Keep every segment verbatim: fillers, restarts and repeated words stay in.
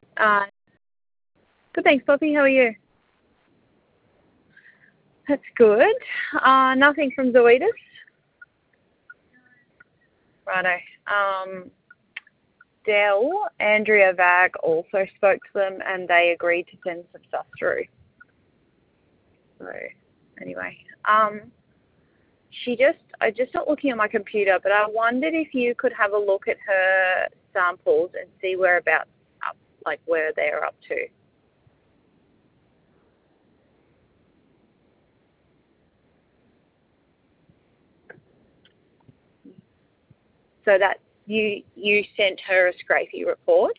Uh, good, thanks, Poppy. How are you? That's good. Uh, nothing from Zoetis? Righto. Um, Dell, Andrea Vag also spoke to them and they agreed to send some stuff through. So, anyway. Um, she just, I just not looking at my computer, but I wondered if you could have a look at her samples and see whereabouts up, like where they're up to. So that you you sent her a scrapey report?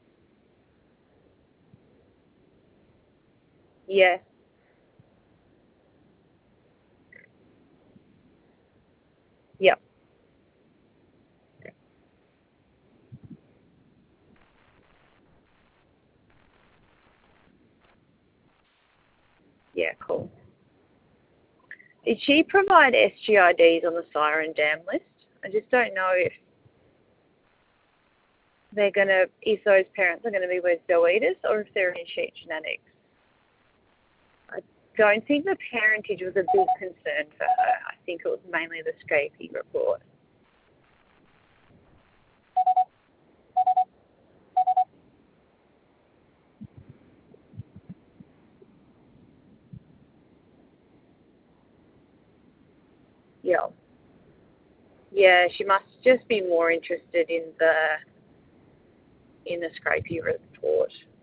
Yeah. Yep. Yeah, cool. Did she provide S G I Ds on the siren dam list? I just don't know if they're gonna, if those parents are gonna be with Zoetis or if they're in sheet genetics. I don't think the parentage was a big concern for her. I think it was mainly the scrapey report. Yeah. Yeah, she must just be more interested in the in the scrapey report.